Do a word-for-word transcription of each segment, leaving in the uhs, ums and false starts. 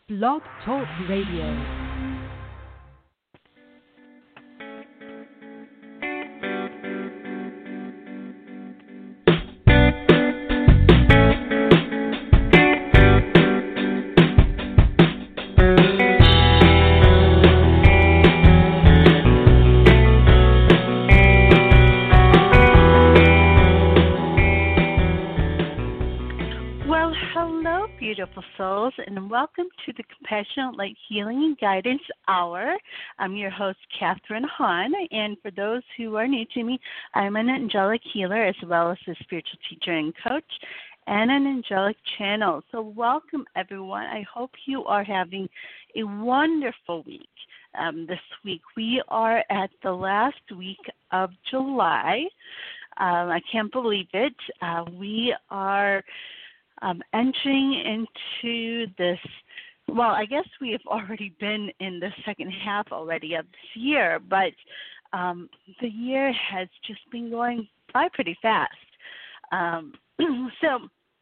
Blog Talk Radio. Beautiful souls, and welcome to the Compassionate Light Healing and Guidance Hour. I'm your host, Catherine Hahn, and for those who are new to me, I'm an angelic healer as well as a spiritual teacher and coach and an angelic channel. So welcome, everyone. I hope you are having a wonderful week. Um, this week, we are at the last week of July. Um, I can't believe it. Uh, we are Um, entering into this, well, I guess we have already been in the second half already of this year, but um, the year has just been going by pretty fast. Um, so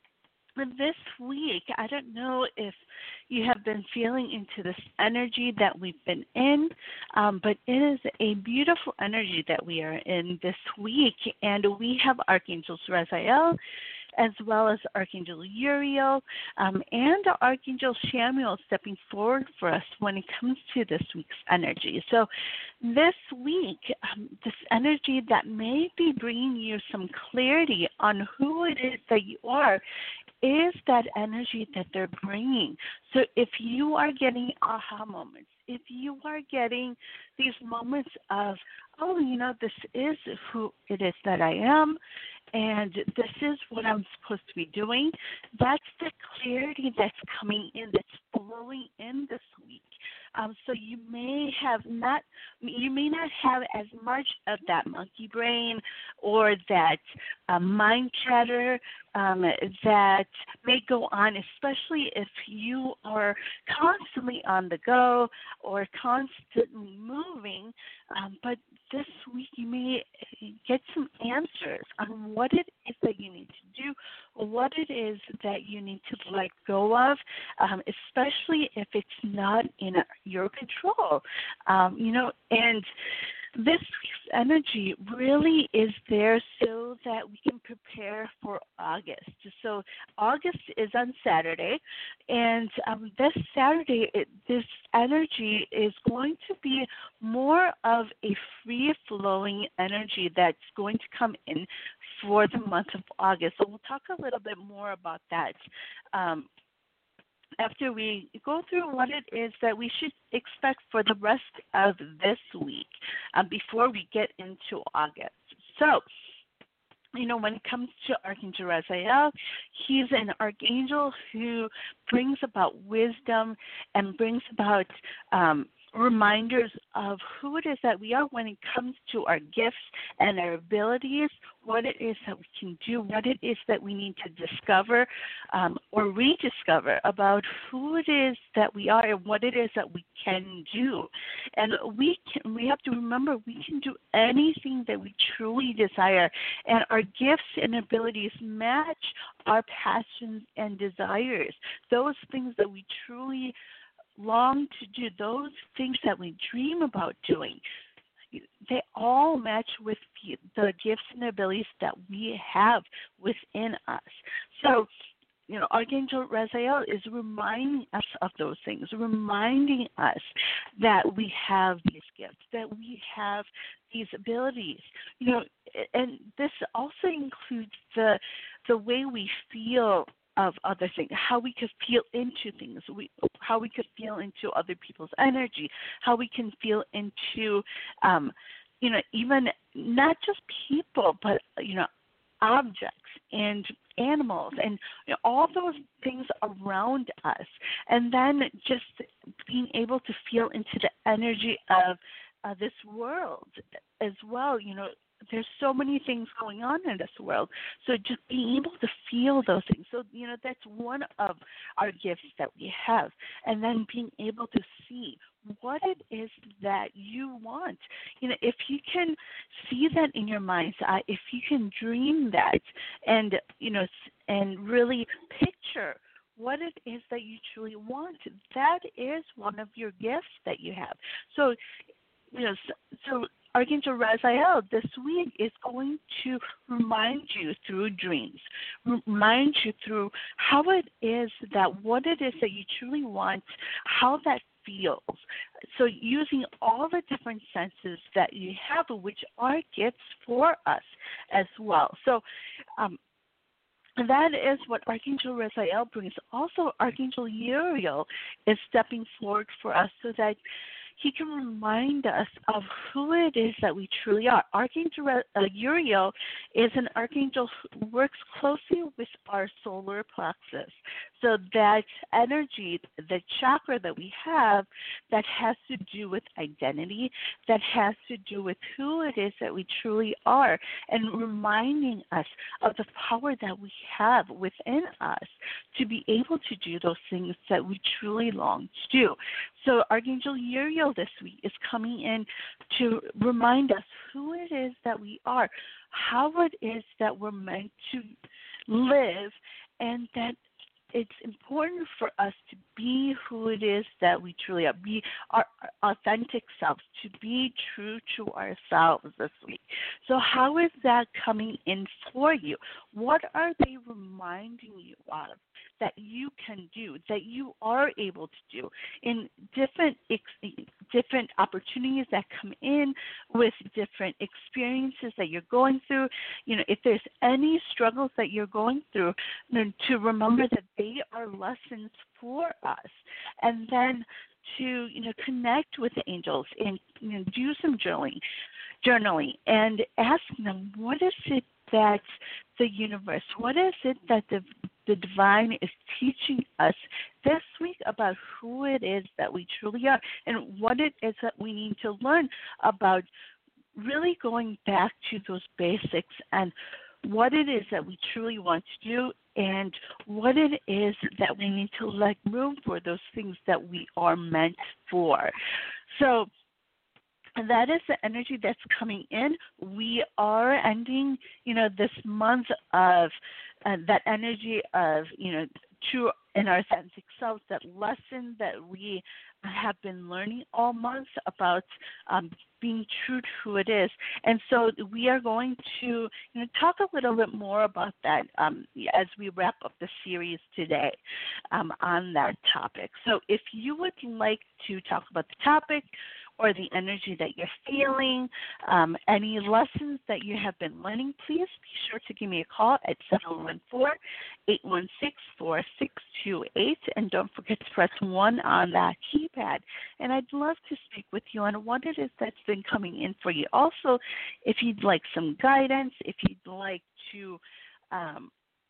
this week, I don't know if you have been feeling into this energy that we've been in, um, but it is a beautiful energy that we are in this week, and we have Archangel Raziel, as well as Archangel Uriel, um, and Archangel Chamuel stepping forward for us when it comes to this week's energy. So this week, um, this energy that may be bringing you some clarity on who it is that you are is that energy that they're bringing. So if you are getting aha moments, if you are getting these moments of, oh, you know, this is who it is that I am, and this is what I'm supposed to be doing, that's the clarity that's coming in, that's flowing in this week. Um, so you may have not, you may not have as much of that monkey brain or that uh, mind chatter um, that may go on, especially if you are constantly on the go or constantly moving. Um, but this week you may get some answers on what it is that you need to do, or what it is that you need to let go of, um, especially if it's not in your control. Um, you know, and this week's energy really is there so that we can prepare for August. So August is on Saturday, and um, this Saturday, it, this energy is going to be more of a free-flowing energy that's going to come in for the month of August. So we'll talk a little bit more about that um, after we go through what it is that we should expect for the rest of this week uh, before we get into August. So, you know, when it comes to Archangel Raziel, he's an archangel who brings about wisdom and brings about um, reminders of who it is that we are when it comes to our gifts and our abilities, what it is that we can do, what it is that we need to discover um, or rediscover about who it is that we are and what it is that we can do. And we can, we have to remember we can do anything that we truly desire, and our gifts and abilities match our passions and desires, those things that we truly long to do, those things that we dream about doing. They all match with the gifts and abilities that we have within us. So, you know, Archangel Raziel is reminding us of those things, reminding us that we have these gifts, that we have these abilities. You know, and this also includes the the way we feel of other things, how we could feel into things, we, how we could feel into other people's energy, how we can feel into, um, you know, even not just people, but, you know, objects and animals and you know, all those things around us. And then just being able to feel into the energy of uh, this world as well, you know, there's so many things going on in this world. So just being able to feel those things. So, you know, that's one of our gifts that we have. And then being able to see what it is that you want. You know, if you can see that in your mind's eye, if you can dream that and, you know, and really picture what it is that you truly want. That is one of your gifts that you have. So, you know, so, so Archangel Raphael this week is going to remind you through dreams, remind you through how it is that what it is that you truly want, how that feels. So using all the different senses that you have, which are gifts for us as well. So um, that is what Archangel Raphael brings. Also, Archangel Uriel is stepping forward for us so that he can remind us of who it is that we truly are. Archangel uh, Uriel is an archangel who works closely with our solar plexus. So that energy, the chakra that we have that has to do with identity, that has to do with who it is that we truly are, and reminding us of the power that we have within us to be able to do those things that we truly long to do. So Archangel Uriel this week is coming in to remind us who it is that we are, how it is that we're meant to live, and that it's important for us to be who it is that we truly are, be our authentic selves, to be true to ourselves this week. So how is that coming in for you? What are they reminding you of that you can do, that you are able to do in different different opportunities that come in with different experiences that you're going through? You know, if there's any struggles that you're going through, you know, to remember that they are lessons for us, and then to you know connect with the angels and you know, do some journaling, journaling, and ask them what is it that the universe, what is it that the the divine is teaching us this week about who it is that we truly are, and what it is that we need to learn about really going back to those basics and what it is that we truly want to do, and what it is that we need to let room for those things that we are meant for. So that is the energy that's coming in. We are ending, you know, this month of uh, that energy of, you know, true and our authentic selves, that lesson that we have been learning all month about um, being true to who it is. And so we are going to you know, talk a little bit more about that um, as we wrap up the series today um, on that topic. So if you would like to talk about the topic, or the energy that you're feeling, um, any lessons that you have been learning, please be sure to give me a call at seven one four, eight one six, four six two eight, and don't forget to press one on that keypad. And I'd love to speak with you on what it is that's been coming in for you. Also, if you'd like some guidance, if you'd like to um,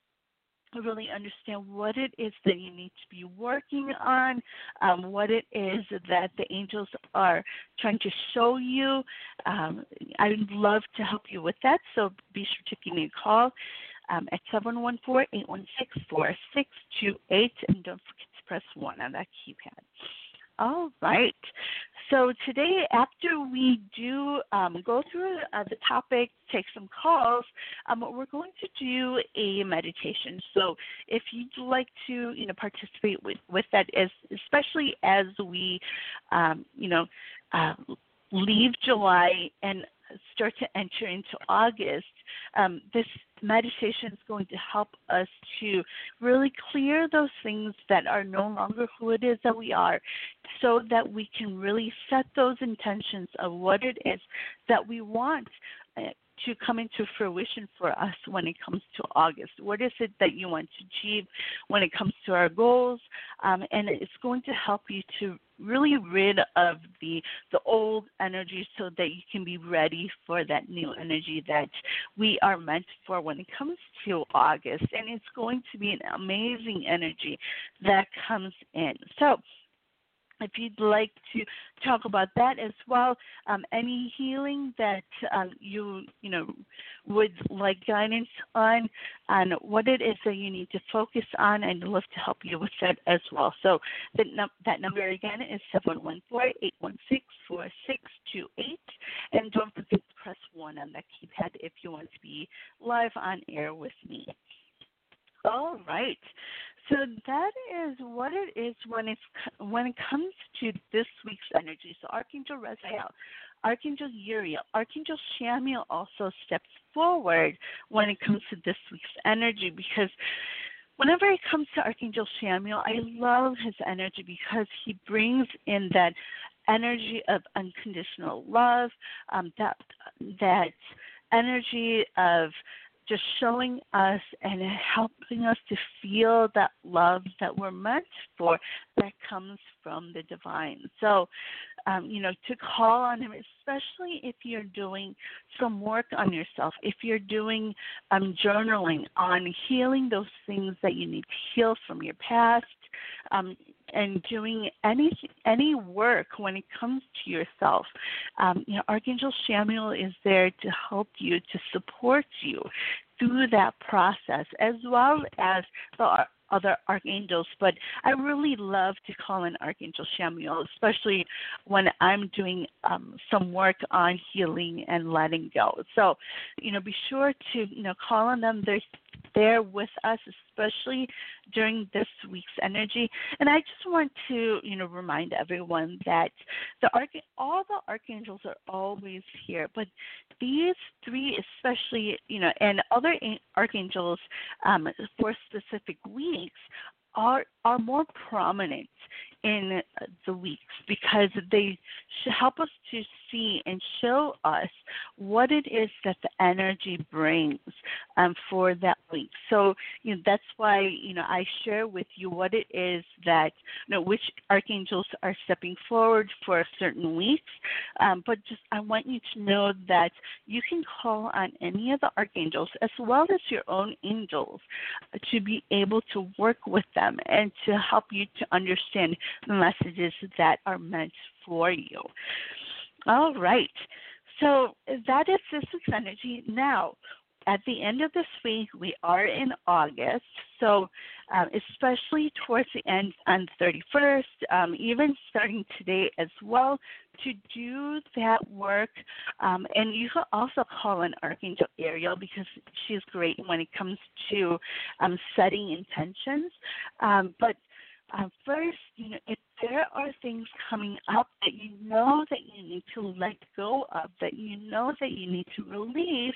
really understand what it is that you need to be working on, um, what it is that the angels are trying to show you. Um, I would love to help you with that, so be sure to give me a call um, at seven one four, eight one six, four six two eight, and don't forget to press one on that keypad. All right. So today, after we do um, go through uh, the topic, take some calls, um, we're going to do a meditation. So if you'd like to, you know, participate with, with that, as, especially as we, um, you know, uh, leave July and start to enter into August, um, this meditation is going to help us to really clear those things that are no longer who it is that we are, so that we can really set those intentions of what it is that we want uh, to come into fruition for us when it comes to August. What is it that you want to achieve when it comes to our goals? Um, and it's going to help you to really rid of the the old energy so that you can be ready for that new energy that we are meant for when it comes to August. And it's going to be an amazing energy that comes in. So if you'd like to talk about that as well, um, any healing that um, you you know would like guidance on, on what it is that you need to focus on, I'd love to help you with that as well. So the, num- that number again is seven one four, eight one six, four six two eight, and don't forget to press one on that keypad if you want to be live on air with me. All right. So that is what it is when it's when it comes to this week's energy. So Archangel Raphael, Archangel Uriel, Archangel Shamiel also steps forward when it comes to this week's energy because whenever it comes to Archangel Shamiel, I love his energy because he brings in that energy of unconditional love, um, that that energy of just showing us and helping us to feel that love that we're meant for that comes from the divine. So, um, you know, to call on him, especially if you're doing some work on yourself, if you're doing um, journaling on healing those things that you need to heal from your past, um, and doing any any work when it comes to yourself. Um, you know, Archangel Shamiel is there to help you, to support you through that process, as well as the other archangels. But I really love to call in Archangel Shamiel, especially when I'm doing um, some work on healing and letting go. So, you know, be sure to, you know, call on them. They're there with us, especially during this week's energy. And I just want to, you know, remind everyone that the arch- all the archangels are always here, but these three, especially, you know, and other a- archangels um, for specific weeks, are are more prominent in the weeks because they should help us to see and show us what it is that the energy brings um, for that week. So, you know, that's why, you know, I share with you what it is that, you know, which archangels are stepping forward for certain weeks. Um, but just I want you to know that you can call on any of the archangels as well as your own angels to be able to work with them and to help you to understand the messages that are meant for you. All right. So that is this week's energy. Now, at the end of this week, we are in August, so um, especially towards the end on the thirty-first, um, even starting today as well, to do that work. Um, and you can also call in Archangel Ariel because she's great when it comes to um, setting intentions. Um, but uh, first, you know, if there are things coming up that you know that you need to let go of, that you know that you need to release,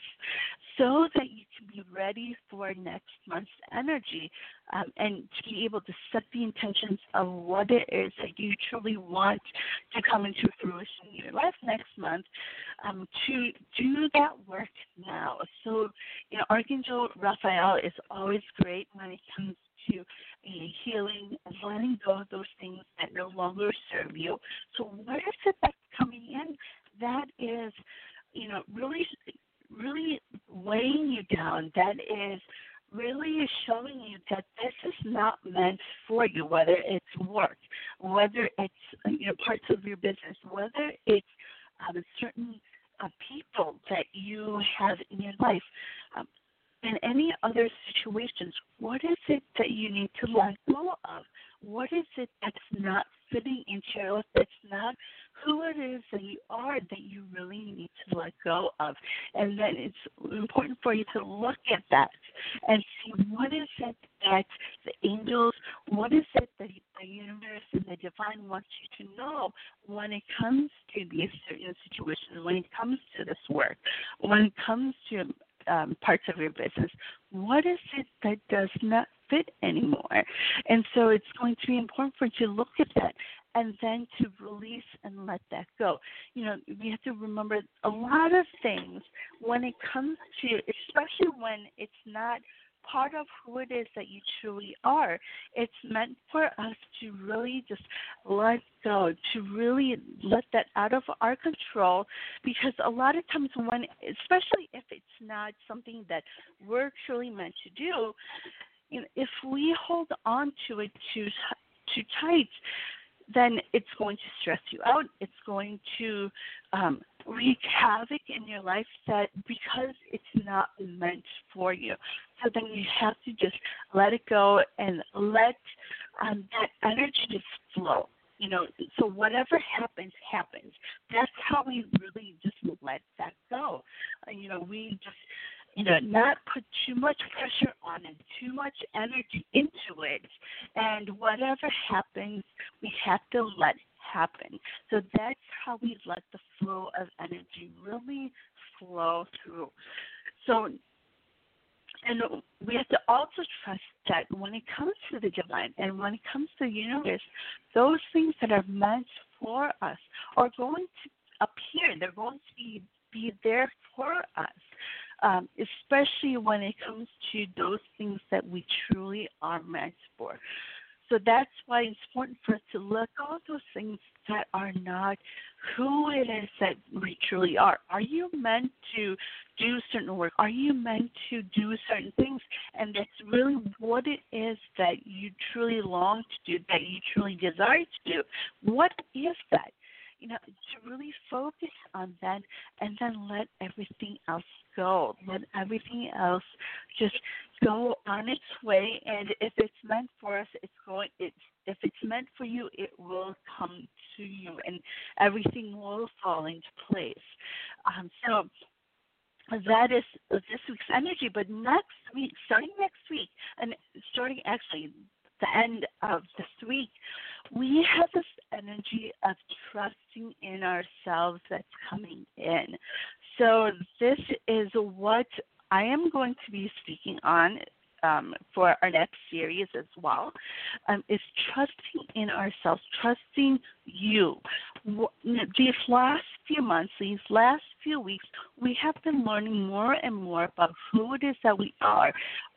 so that you can be ready for next month's energy, um, and to be able to set the intentions of what it is that you truly want to come into fruition in your life next month, um, to do that work now. So, you know, Archangel Raphael is always great when it comes to uh, healing and letting go of those things that no longer serve you. So what is it that's coming in that is, you know, really, really weighing you down, that is really showing you that this is not meant for you, whether it's work, whether it's, you know, parts of your business, whether it's um, certain uh, people that you have in your life. Um, in any other situations, what is it that you need to let go of? What is it that's not fitting into your life, that's not who it is that you are, that you really need to let go of? And then it's important for you to look at that and see what is it that the angels, what is it that the universe and the divine wants you to know when it comes to these certain situations, when it comes to this work, when it comes to Um, parts of your business. What is it that does not fit anymore? And so it's going to be important for you to look at that and then to release and let that go. You know, we have to remember a lot of things when it comes to, especially when it's not part of who it is that you truly are. It's meant for us to really just let go, to really let that out of our control, because a lot of times when, especially if it's not something that we're truly meant to do, you know, if we hold on to it too, too tight, then it's going to stress you out. It's going to um, wreak havoc in your life that because it's not meant for you. So then you have to just let it go and let um, that energy just flow. You know, so whatever happens, happens. That's how we really just let that go. Uh, you know, we just, you know, not put too much pressure on it, too much energy into it. And whatever happens, we have to let happen. So that's how we let the flow of energy really flow through. So, and we have to also trust that when it comes to the divine and when it comes to the universe, those things that are meant for us are going to appear. They're going to be, be there for us, um, especially when it comes to those things that we truly are meant for. So that's why it's important for us to let go of those things that are not who it is that we truly are. Are you meant to do certain work? Are you meant to do certain things? And that's really what it is that you truly long to do, that you truly desire to do. What is that? You know, to really focus on that and then let everything else go. Let everything else just go on its way. And if it's meant for us, it's going. It's if it's meant for you, it will come to you, and everything will fall into place. Um, so that is this week's energy. But next week, starting next week, and starting actually the end of this week, we have this energy of trusting in ourselves that's coming in. So this is what I am going to be speaking on um, for our next series as well, um, is trusting in ourselves, trusting you. These last few months, these last few weeks, we have been learning more and more about who it is that we are,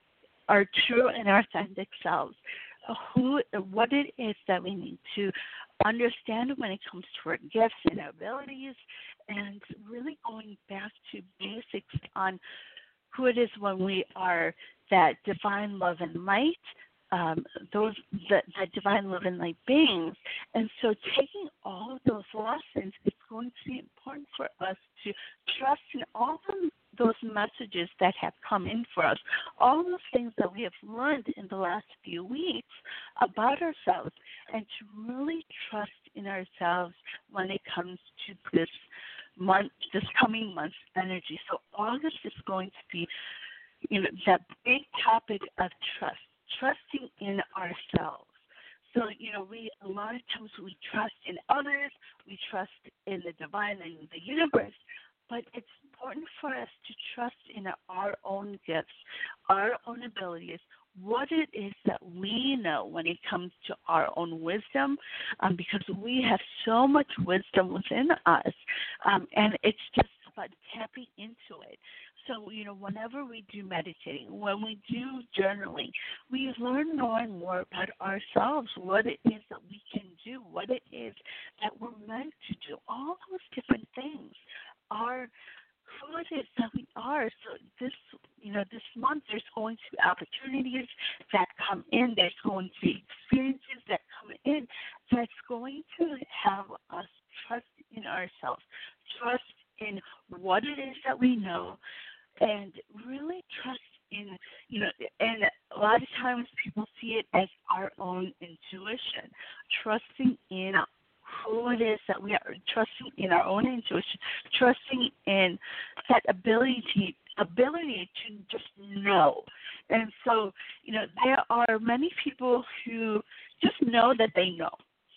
our true and authentic selves. Who, what it is that we need to understand when it comes to our gifts and our abilities, and really going back to basics on who it is when we are that divine love and light, um, those that, that divine love and light beings. And so taking all of those lessons, it's going to be important for us to trust in all of those messages that have come in for us, all those things that we have learned in the last few weeks about ourselves, and to really trust in ourselves when it comes to this month, this coming month's energy. So August is going to be, you know, that big topic of trust, trusting in ourselves. So, you know, we a lot of times we trust in others, we trust in the divine and the universe, but it's important for us to trust in our own gifts, our own abilities, what it is that we know when it comes to our own wisdom, um, because we have so much wisdom within us, um, and it's just about tapping into it. So, you know, whenever we do meditating, when we do journaling, we learn more and more about ourselves, what it is that we can do, what it is that we're meant to do, all those different things are who it is that we are. So this, you know, this month there's going to be opportunities that come in. There's going to be experiences that come in that's going to have us trust in ourselves, trust in what it is that we know, and really trust in, you know, and a lot of times people see it as our own intuition, trusting in who it is that we are, trusting in our own intuition, trusting in that ability to, ability to just know. And so, you know, there are many people who just know that they know.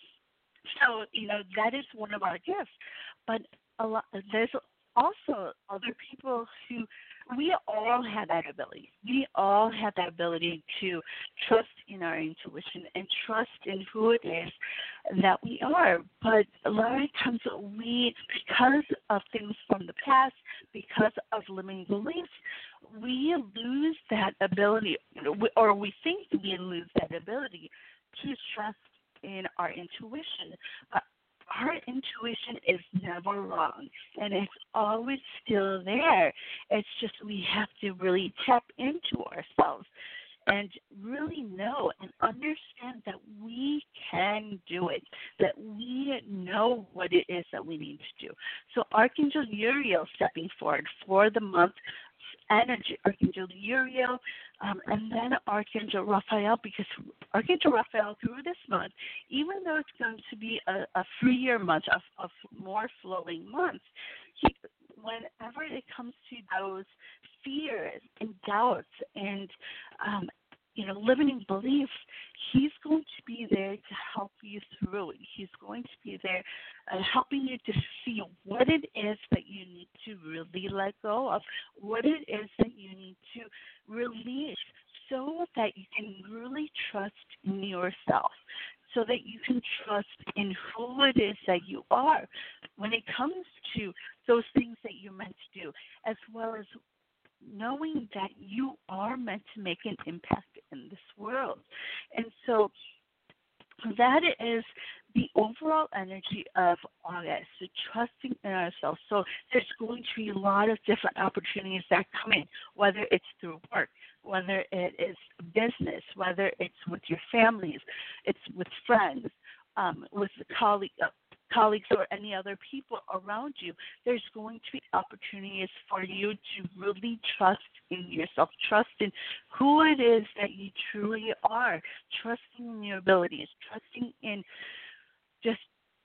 So, you know, that is one of our gifts. But a lot, there's also other people who, we all have that ability. We all have that ability to trust in our intuition and trust in who it is that we are. But a lot of times we, because of things from the past, because of limiting beliefs, we lose that ability, or we think we lose that ability to trust in our intuition. But our intuition is never wrong, and it's always still there. It's just we have to really tap into ourselves and really know and understand that we can do it, that we know what it is that we need to do. So Archangel Uriel stepping forward for the month energy, Archangel Uriel, um, and then Archangel Raphael, because Archangel Raphael through this month, even though it's going to be a, a freer month, a, a more flowing month, he, whenever it comes to those fears and doubts and um, you know, limiting beliefs, he's going to be there to help you through it. He's going to be there uh, helping you to see what it is that you need to really let go of, what it is that you need to release so that you can really trust in yourself, so that you can trust in who it is that you are when it comes to those things that you're meant to do, as well as knowing that you are meant to make an impact in this world. And so that is the overall energy of August, so trusting in ourselves. So there's going to be a lot of different opportunities that come in, whether it's through work, whether it is business, whether it's with your families, it's with friends, um, with the colleague, uh, colleagues or any other people around you. There's going to be opportunities for you to really trust in yourself, trust in who it is that you truly are, trusting in your abilities, trusting in just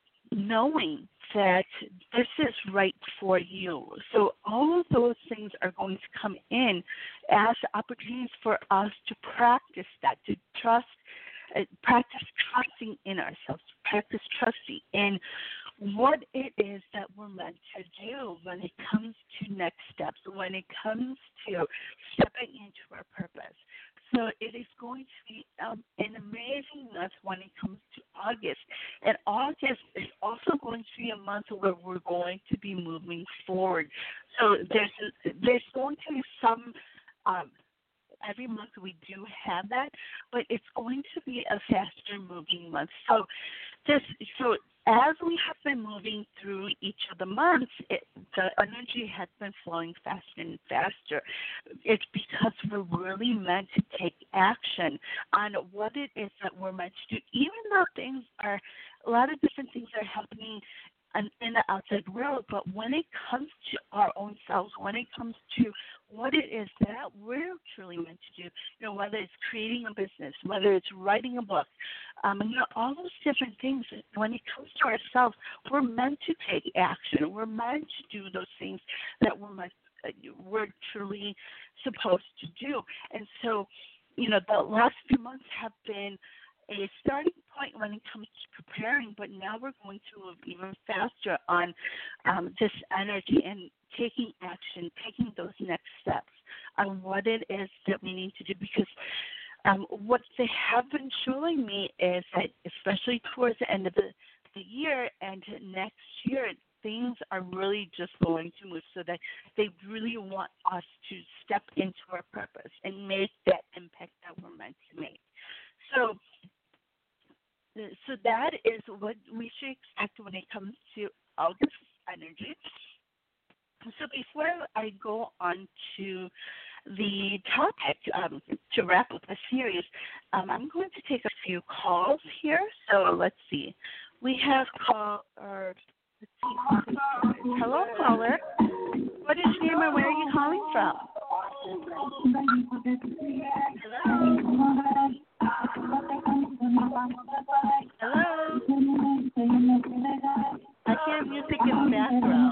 knowing that this is right for you. So all of those things are going to come in as opportunities for us to practice that, to trust, uh, practice trusting in ourselves, practice trusting in what it is that we're meant to do when it comes to next steps, when it comes to stepping into our purpose. So it is going to be um, an amazing month when it comes to August. And August is also going to be a month where we're going to be moving forward. So there's there's going to be some, um, every month we do have that, but it's going to be a faster moving month. So this so as we have been moving through each of the months, it, the energy has been flowing faster and faster. It's because we're really meant to take action on what it is that we're meant to do, even though things are, a lot of different things are happening in the outside world, but when it comes to our own selves, when it comes to what it is that we're truly meant to do, you know, whether it's creating a business, whether it's writing a book, um, you know, all those different things, when it comes to ourselves, we're meant to take action. We're meant to do those things that we're meant, uh, we're truly supposed to do. And so, you know, the last few months have been a starting point when it comes to preparing, but now we're going to move even faster on um, this energy and taking action, taking those next steps on what it is that we need to do. Because um, what they have been showing me is that, especially towards the end of the, the year and next year, things are really just going to move, so that they really want us to step into our purpose and make that impact that we're meant to make. So, So that is what we should expect when it comes to August energy. So before I go on to the topic, um, to wrap up the series, um, I'm going to take a few calls here. So let's see. We have call, or let's see. Hello, caller. What is your name and where are you calling from? Hello? Hello? I hear music in the background.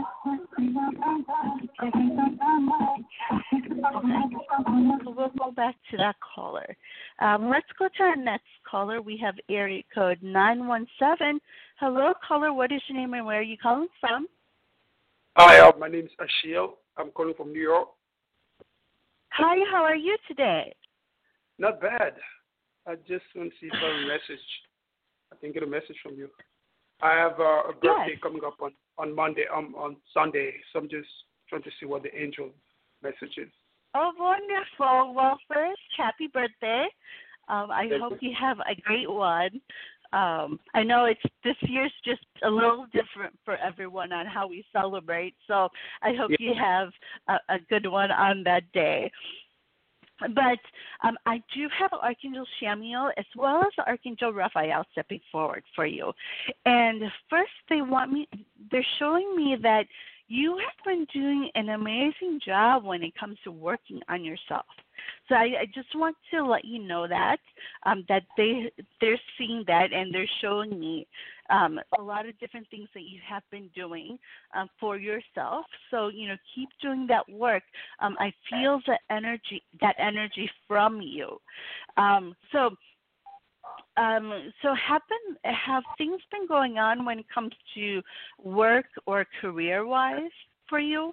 Okay. So we'll go back to that caller. Um, let's go to our next caller. We have area code nine one seven. Hello, caller. What is your name and where are you calling from? Hi, uh, my name is Ashiel. I'm calling from New York. Hi, how are you today? Not bad. I just want to see if I have a message. I can get a message from you. I have uh, a birthday yes. coming up on, on Monday, um, on Sunday, so I'm just trying to see what the angel message is. Oh, wonderful. Well, first, happy birthday. Um, I Thank hope you. you have a great one. Um, I know it's this year's just a little different for everyone on how we celebrate, so I hope Yeah. you have a, a good one on that day. But um, I do have Archangel Chamuel as well as Archangel Raphael stepping forward for you. And first, they want me, they're showing me that you have been doing an amazing job when it comes to working on yourself. So I, I just want to let you know that, um, that they, they're seeing that and they're showing me um, a lot of different things that you have been doing um, for yourself. So, you know, keep doing that work. Um, I feel the energy, that energy from you. Um, so, um, so have been have things been going on when it comes to work or career wise for you?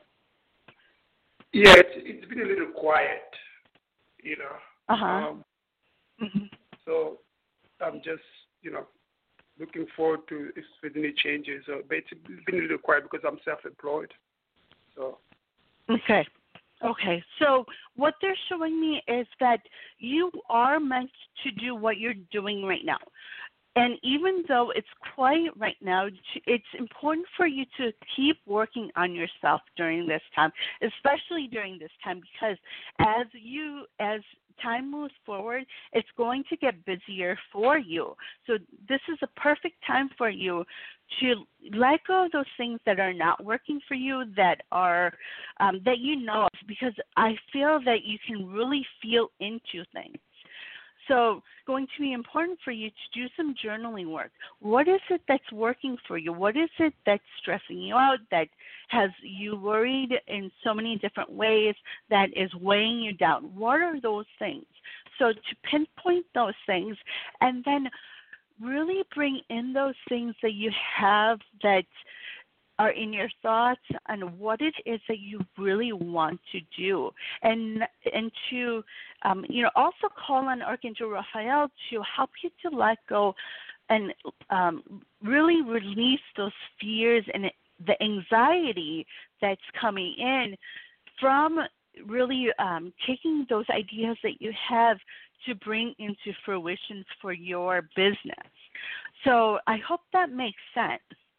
Yeah, it's, it's been a little quiet, you know. Uh-huh. Um, Mm-hmm. so I'm just, you know, looking forward to if there's any changes. Uh, but it's been a little quiet because I'm self-employed. So. Okay. Okay. So what they're showing me is that you are meant to do what you're doing right now. And even though it's quiet right now, it's important for you to keep working on yourself during this time, especially during this time, because as you, as time moves forward, it's going to get busier for you. So this is a perfect time for you to let go of those things that are not working for you, that are, um, that you know of, because I feel that you can really feel into things. So it's going to be important for you to do some journaling work. What is it that's working for you? What is it that's stressing you out, that has you worried in so many different ways, that is weighing you down? What are those things? So to pinpoint those things and then really bring in those things that you have that are in your thoughts on what it is that you really want to do, and and to um, you know, also call on Archangel Raphael to help you to let go and um, really release those fears and the anxiety that's coming in from really um, taking those ideas that you have to bring into fruition for your business. So I hope that makes sense.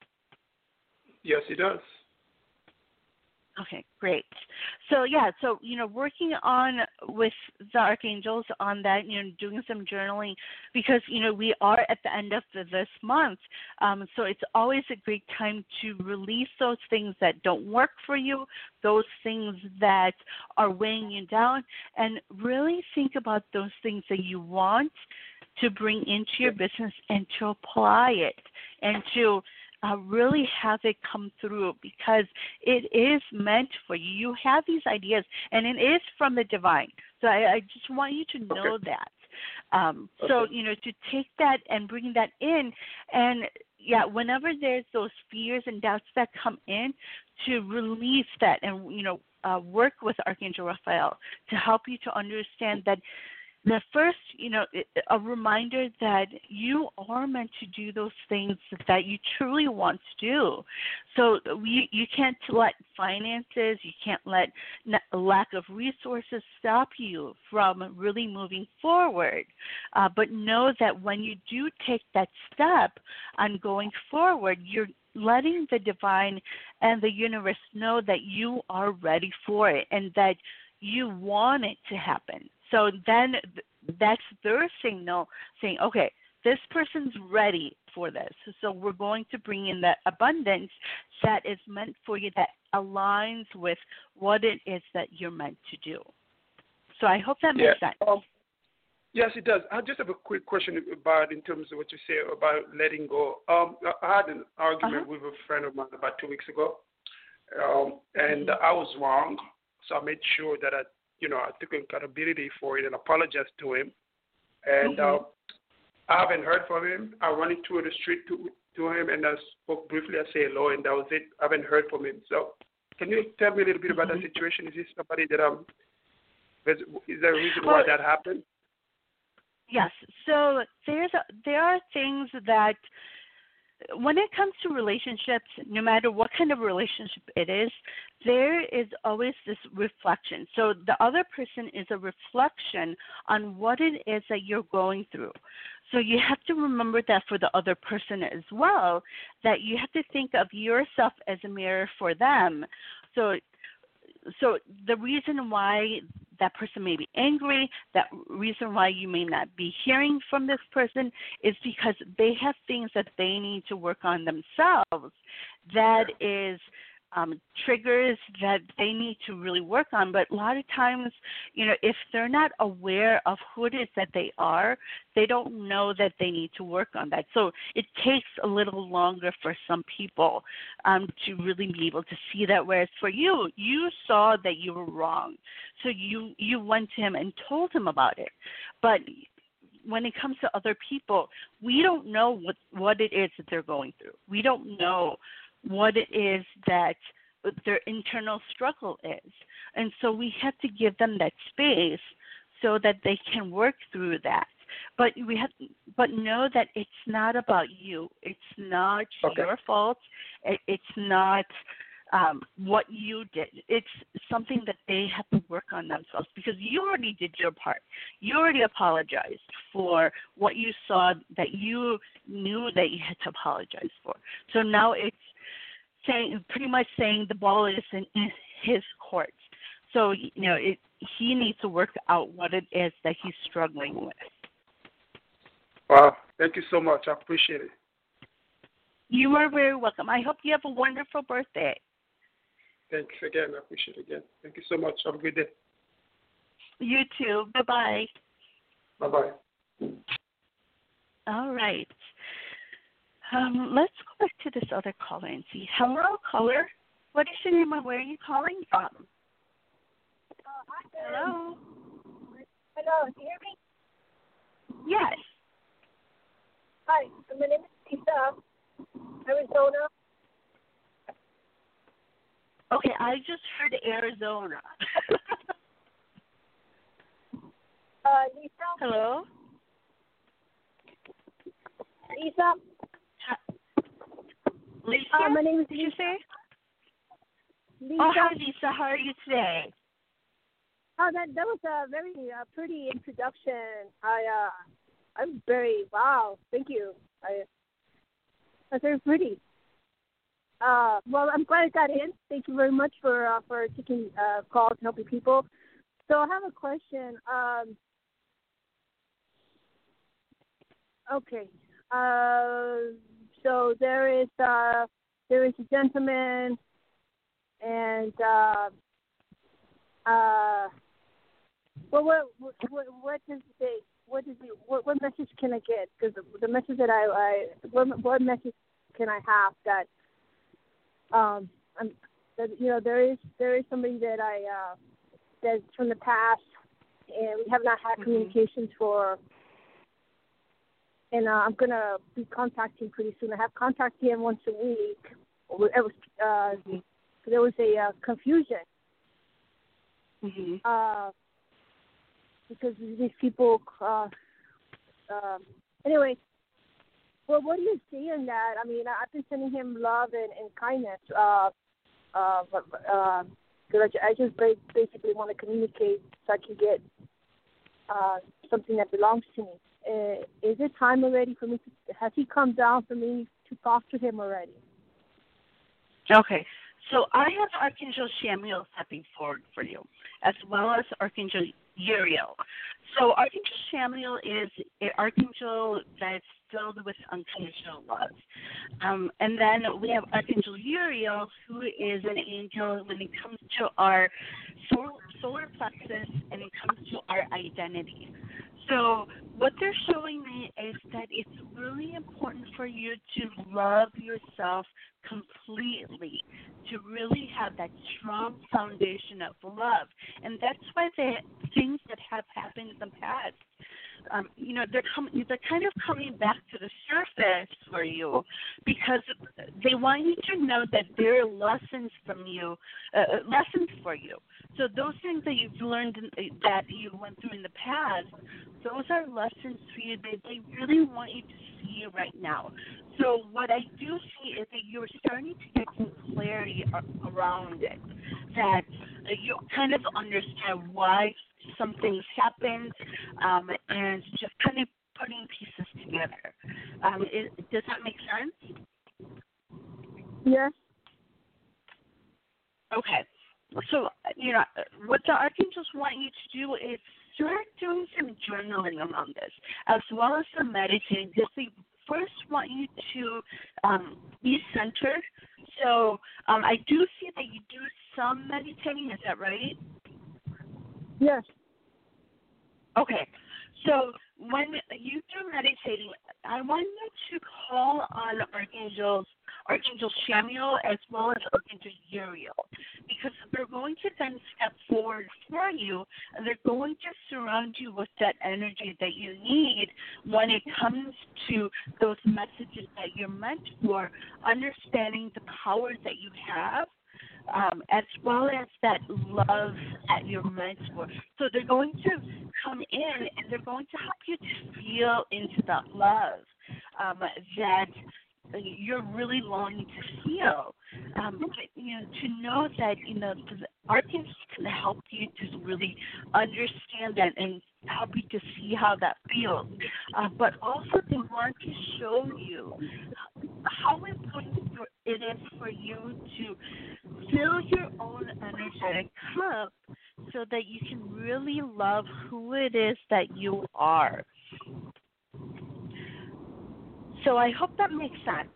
Yes, it does. Okay, great. So yeah, so you know, working on with the archangels on that, you know, doing some journaling, because you know we are at the end of the, this month, um, so it's always a great time to release those things that don't work for you, those things that are weighing you down, and really think about those things that you want to bring into your business and to apply it and to Uh, really have it come through, because it is meant for you. You have these ideas, and it is from the divine. So I, I just want you to know okay. that. Um, okay. So, you know, to take that and bring that in, and yeah, whenever there's those fears and doubts that come in, to release that and, you know, uh, work with Archangel Raphael to help you to understand that the first, you know, a reminder that you are meant to do those things that you truly want to do. So you, you can't let finances, you can't let lack of resources stop you from really moving forward. Uh, but know that when you do take that step on going forward, you're letting the divine and the universe know that you are ready for it and that you want it to happen. So then that's their signal saying, okay, this person's ready for this. So we're going to bring in that abundance that is meant for you, that aligns with what it is that you're meant to do. So I hope that makes yeah. sense. Um, yes, it does. I just have a quick question about, in terms of what you say about letting go. Um, I had an argument uh-huh. with a friend of mine about two weeks ago, um, and mm-hmm. I was wrong. So I made sure that I You know, I took accountability for it and apologized to him. And mm-hmm. uh, I haven't heard from him. I ran into the street to to him and I spoke briefly. I said hello, and that was it. I haven't heard from him. So, can you tell me a little bit about mm-hmm. that situation? Is this somebody that um, is there a reason well, why that happened? Yes. So there's a, there are things that, when it comes to relationships, no matter what kind of relationship it is, there is always this reflection. So the other person is a reflection on what it is that you're going through. So you have to remember that for the other person as well, that you have to think of yourself as a mirror for them. So so the reason why that person may be angry, that reason why you may not be hearing from this person is because they have things that they need to work on themselves that is um, triggers that they need to really work on. But a lot of times, you know, if they're not aware of who it is that they are, they don't know that they need to work on that. So it takes a little longer for some people um, to really be able to see that. Whereas for you, you saw that you were wrong. So you, you went to him and told him about it. But when it comes to other people, we don't know what, what it is that they're going through. We don't know what it is that their internal struggle is. And so we have to give them that space so that they can work through that. But we have, but know that it's not about you. It's not okay. your fault. It, it's not um, what you did. It's something that they have to work on themselves, because you already did your part. You already apologized for what you saw that you knew that you had to apologize for. So now it's saying, pretty much saying the ball is in his court. So, you know, it, he needs to work out what it is that he's struggling with. Wow. Thank you so much. I appreciate it. You are very welcome. I hope you have a wonderful birthday. Thanks again. I appreciate it again. Thank you so much. Have a good day. You too. Bye-bye. Bye-bye. All right. Um, let's go back to this other caller and see. Hello, caller. What is your name and where are you calling from? Uh, Hello. Hello, can you hear me? Yes. Hi, my name is Lisa, Arizona. Okay, I just heard Arizona. uh, Lisa? Hello? Lisa? Lisa? Uh, my name is Did you say? Lisa. Oh, hi, Lisa. How are you today? Oh, that that was a very uh, pretty introduction. I uh, I'm very wow. Thank you. I that's very pretty. Uh, well, I'm glad I got in. Thank you very much for uh, for taking uh, calls and helping people. So I have a question. Um, okay. Uh, so there is uh, there is a gentleman, and uh, uh, well, what what what, what does they what does he, what what message can I get? Because the, the message that I, I what what message can I have that um I'm that you know there is there is somebody that I uh, that's from the past, and we have not had mm-hmm. communications for. And uh, I'm going to be contacting pretty soon. I have contacted him once a week. It was, uh, mm-hmm. There was a uh, confusion. Mm-hmm. Uh, because these people, uh, uh, anyway, well, what do you see in that? I mean, I've been sending him love and, and kindness. Uh, uh, but, uh, cause I, I just basically want to communicate so I can get uh, something that belongs to me. Uh, is it time already for me to, has he come down for me to talk to him already? Okay. So I have Archangel Chamuel stepping forward for you, as well as Archangel Uriel. So Archangel Chamuel is an archangel that's filled with unconditional love. Um, and then we have Archangel Uriel, who is an angel when it comes to our solar, solar plexus and it comes to our identity. So what they're showing me is that it's really important for you to love yourself completely, to really have that strong foundation of love. And that's why the things that have happened in the past, um, you know, they're coming, they're kind of coming back to the surface for you, because they want you to know that there are lessons from you, uh, lessons for you. So those things that you've learned, in, that you went through in the past, those are lessons for you that they really want you to see right now. So what I do see is that you're starting to get some clarity around it, that you kind of understand why some things happened, um, and just kind of putting pieces together. Um, it, does that make sense? Yes. Okay. So, you know, what the archangels want you to do is start doing some journaling around this, as well as some meditating, because they first want you to um, be centered so um, I do see that you do some meditating. Is that right? Yes. Okay. So when you do meditating, I want you to call on archangels, Archangel Samuel as well as Archangel Uriel, because they're going to then step forward for you, and they're going to surround you with that energy that you need when it comes to those messages that you're meant for, understanding the powers that you have, Um, as well as that love that you're meant for. So they're going to come in and they're going to help you to feel into that love um, that you're really longing to feel. Um, you know, to know that, you know, the archangels can help you to really understand that and help you to see how that feels. Uh, but also they want to show you how important it is for you to fill your own energetic cup so that you can really love who it is that you are. So I hope that makes sense.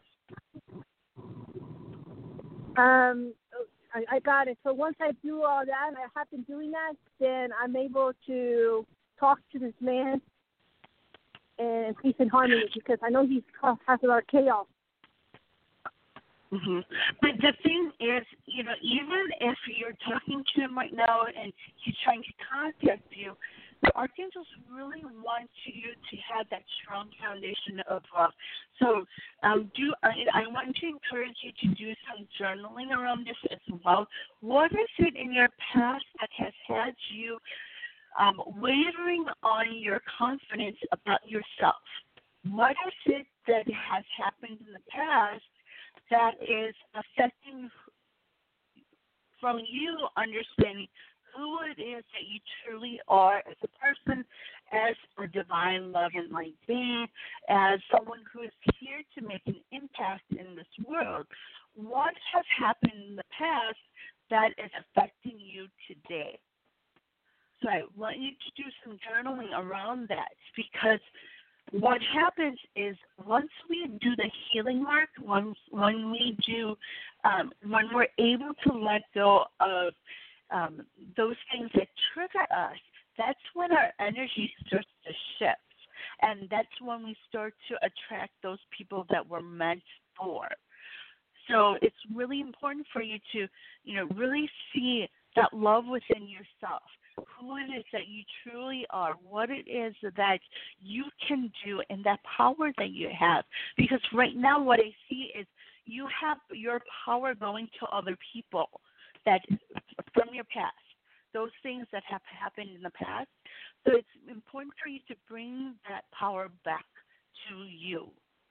Um, I, I got it. So once I do all that, and I have been doing that, then I'm able to talk to this man in peace and harmony, because I know he has a lot of chaos. Mm-hmm. But the thing is, you know, even if you're talking to him right now and he's trying to contact you, the archangels really want you to have that strong foundation of love. So um, do I, I want to encourage you to do some journaling around this as well. What is it in your past that has had you um, wavering on your confidence about yourself? What is it that has happened in the past that is affecting from you understanding who it is that you truly are as a person, as a divine love and light being, as someone who is here to make an impact in this world? What has happened in the past that is affecting you today? So I want you to do some journaling around that, because what happens is once we do the healing work, once when we do, um, when we're able to let go of um, those things that trigger us, that's when our energy starts to shift, and that's when we start to attract those people that we're meant for. So it's really important for you to, you know, really see that love within yourself, who it is that you truly are, what it is that you can do, and that power that you have. Because right now what I see is you have your power going to other people that from your past, those things that have happened in the past. So it's important for you to bring that power back to you.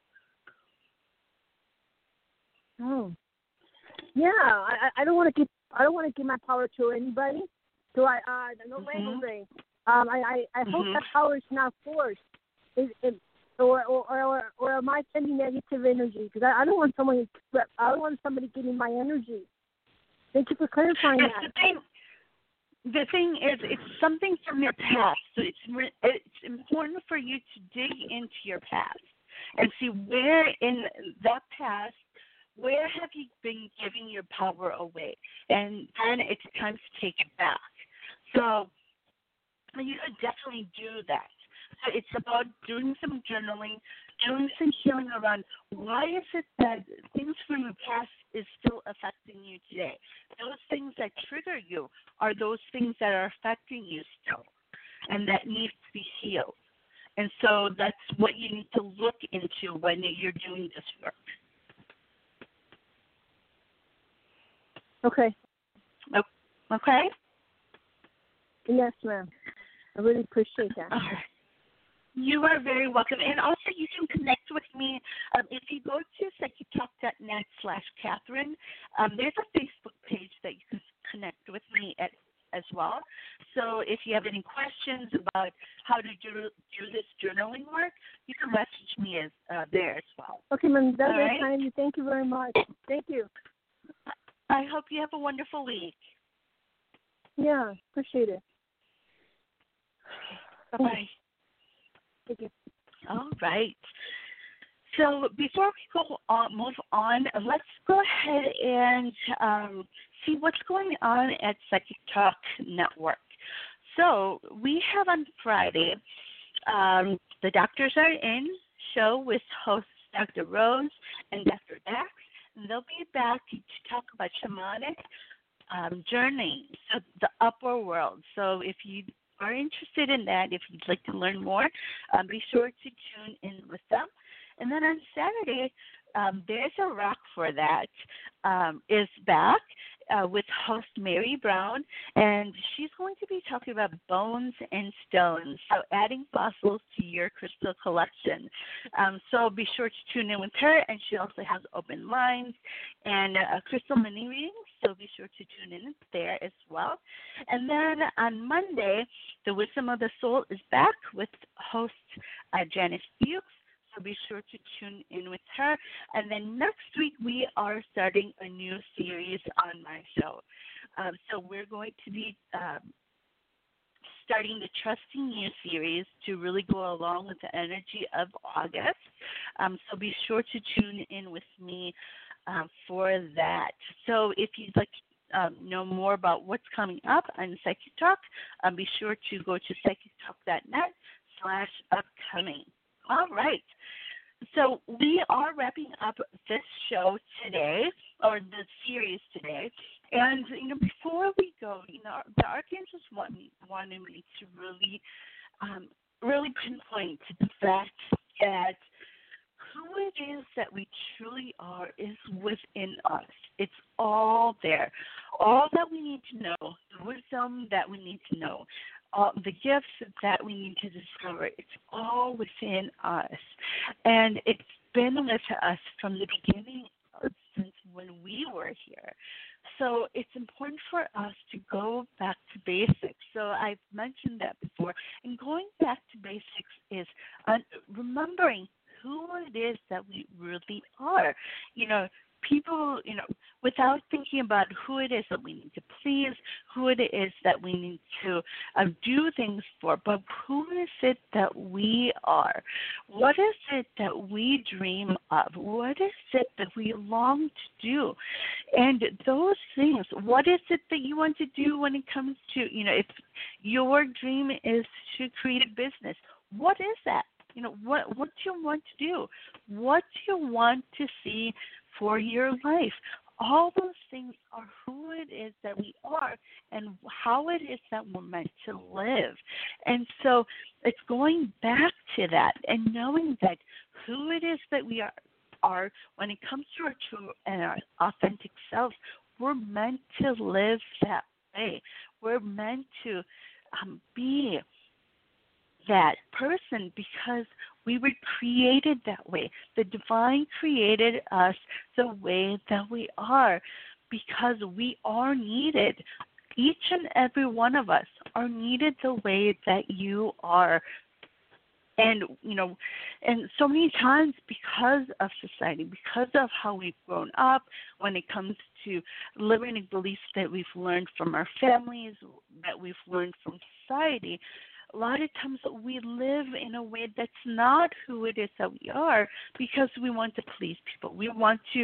Oh, yeah. I I don't want to give I don't want to give my power to anybody. So I uh no Mm-hmm. labeling. Um, I I, I hope Mm-hmm. that power is not forced. Is it, or, or or or am I sending negative energy? Because I, I don't want someone I don't want somebody getting my energy. Thank you for clarifying Yes, that. the thing, the thing is, it's something from your past. So it's re- it's important for you to dig into your past and see where in that past, where have you been giving your power away, and then it's time to take it back. So you could definitely do that. So it's about doing some journaling, doing some healing around why is it that things from your past is still affecting you today. Those things that trigger you are those things that are affecting you still, and that needs to be healed. And so that's what you need to look into when you're doing this work. Okay. Okay? Yes, ma'am. I really appreciate that. All right. You are very welcome. And also you can connect with me. Um, if you go to psychitalk.net slash Catherine, um, there's a Facebook page that you can connect with me at as well. So if you have any questions about how to do, do this journaling work, you can message me as, uh, there as well. Okay, ma'am. That's All very right? kind of you. Thank you very much. Thank you. I hope you have a wonderful week. Yeah, appreciate it. Bye-bye. Thank you. All right. So before we go on, move on, let's go ahead and um, see what's going on at Psychic Talk Network. So we have on Friday um, the Doctors Are In show with hosts Doctor Rose and Doctor Dax. And they'll be back to talk about shamanic um, journey, so the upper world. So if you are interested in that, if you'd like to learn more, um, be sure to tune in with them. And then on Saturday, um, There's a Rock for That um, is back uh, with host Mary Brown, and she's going to be talking about bones and stones, so adding fossils to your crystal collection. Um, so be sure to tune in with her, and she also has open lines and uh, crystal mini readings, so be sure to tune in there as well. And then on Monday, The Wisdom of the Soul is back with host uh, Janice Fuchs. So be sure to tune in with her. And then next week, we are starting a new series on my show. Um, so we're going to be um, starting the Trusting You series to really go along with the energy of August. Um, so be sure to tune in with me um, for that. So if you'd like to um, know more about what's coming up on Psychic Talk, um, be sure to go to psychic talk dot net slash upcoming. All right. So we are wrapping up this show today, or the series today. And, you know, before we go, you know, the archangels want me, wanted me to really, um, really pinpoint the fact that who it is that we truly are is within us. It's all there. All that we need to know, the wisdom that we need to know, all the gifts that we need to discover, it's all within us. And it's been with us from the beginning, since when we were here. So it's important for us to go back to basics. So I've mentioned that before. And going back to basics is uh, remembering who it is that we really are. You know, people, you know, without thinking about who it is that we need to please, who it is that we need to uh, do things for, but who is it that we are? What is it that we dream of? What is it that we long to do? And those things, what is it that you want to do when it comes to, you know, if your dream is to create a business, what is that? You know, what what do you want to do? What do you want to see for your life? All those things are who it is that we are and how it is that we're meant to live. And so it's going back to that and knowing that who it is that we are, are when it comes to our true and our authentic selves, we're meant to live that way. We're meant to um, be that person because we were created that way. The divine created us the way that we are because we are needed. Each and every one of us are needed the way that you are. And, you know, and so many times because of society, because of how we've grown up, when it comes to limiting beliefs that we've learned from our families, that we've learned from society, a lot of times we live in a way that's not who it is that we are because we want to please people. We want to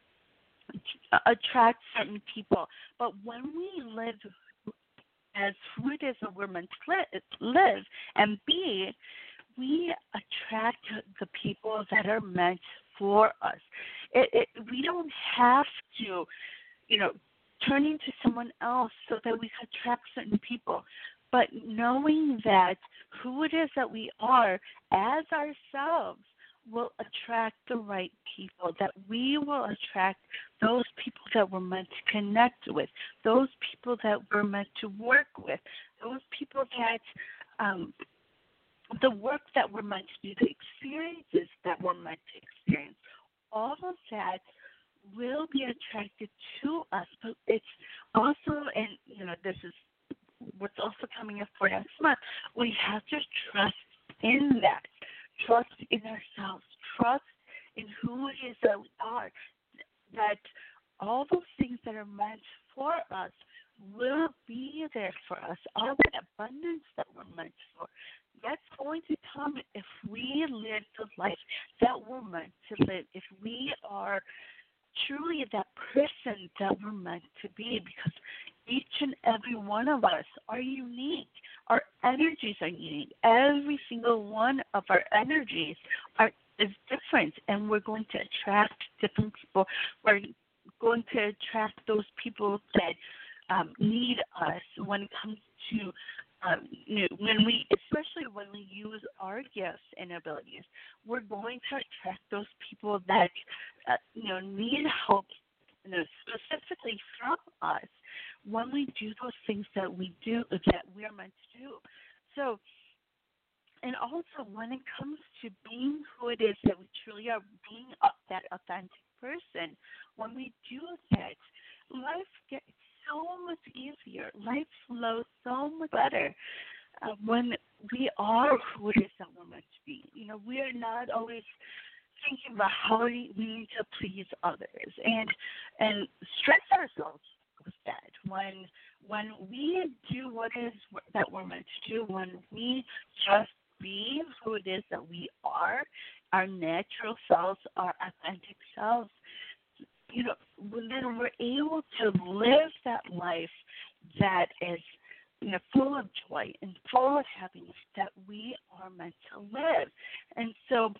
attract certain people. But when we live as who it is that we're meant to live and be, we attract the people that are meant for us. It, it, we don't have to, you know, turn into someone else so that we attract certain people. But knowing that who it is that we are as ourselves will attract the right people, that we will attract those people that we're meant to connect with, those people that we're meant to work with, those people that um, the work that we're meant to do, the experiences that we're meant to experience, all of that will be attracted to us. But it's also, and you know, this is what's also coming up for next month, we have to trust in that. Trust in ourselves. Trust in who it is that we are. That all those things that are meant for us will be there for us. All that abundance that we're meant for, that's going to come if we live the life that we're meant to live, if we are truly that person that we're meant to be, because each and every one of us are unique. Our energies are unique. Every single one of our energies are is different, and we're going to attract different people. We're going to attract those people that um, need us when it comes to um, you know, when we, especially when we use our gifts and abilities, we're going to attract those people that uh, you know need help, you know, specifically from us when we do those things that we do that we are meant to do. So. And also, when it comes to being who it is that we truly are, being that authentic person, when we do that, life gets so much easier. Life flows so much better uh, when we are who it is that we're meant to be. You know, we are not always thinking about how we need to please others and and stress ourselves with that. When when we do what it is that we're meant to do, when we just be who it is that we are, our natural selves, our authentic selves, you know, then we're able to live that life that is, you know, full of joy and full of happiness that we are meant to live. And so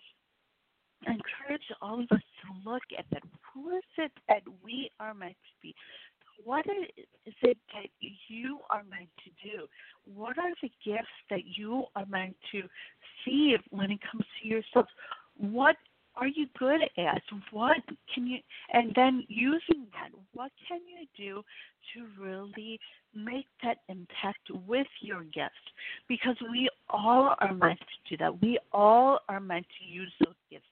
I encourage all of us to look at that. Who is it that we are meant to be? What is it that you are meant to do? What are the gifts that you are meant to see when it comes to yourself? What are you good at? What can you, and then using that, what can you do to really make that impact with your gifts? Because we all are meant to do that. We all are meant to use those gifts.